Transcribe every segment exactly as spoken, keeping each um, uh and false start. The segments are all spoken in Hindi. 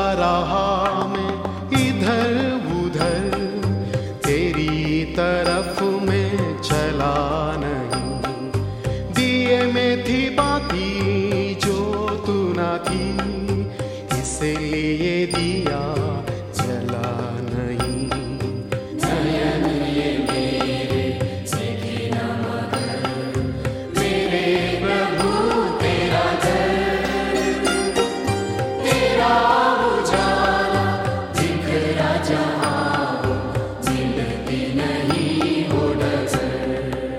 रहा मैं इधर उधर, तेरी तरफ में चला नहीं। दिए में थी बाती जो तू ना थी, इसलिए दिया जला नहीं। नयन ये मेरे देखे न मगर, मेरे प्रभु तेरा दर, तेरा उजाला दिख रहा जहाँ, मिलती नहीं वो नजर।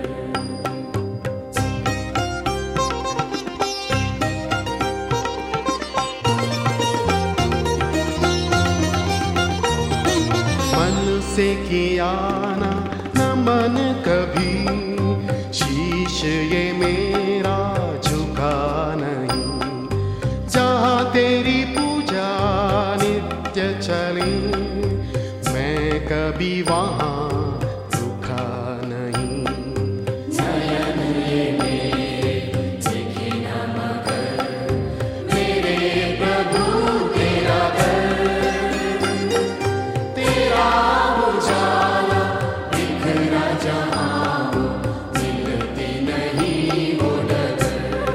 मन से किया ना नमन कभी, शीश ये मेरा झुका नहीं। जहाँ तेरी पूजा नित्य चली, मैं कभी वहाँ रुका नहीं। नयन ये मेरे देखे न मगर, मेरे प्रभु तेरा दर, तेरा उजाला दिख रहा जहाँ, मिलती नहीं वो नजर।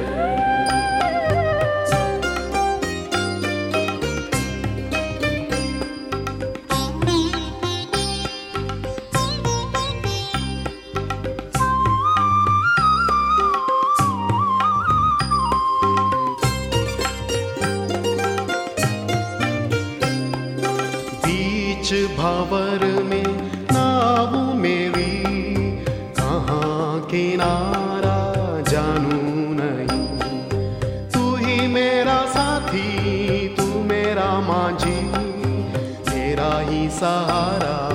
बीच भंवर में नाव मेरी, कहाँ किनारा जानू नहीं। तू ही मेरा साथी, तू मेरा मांझी, तेरा ही सहारा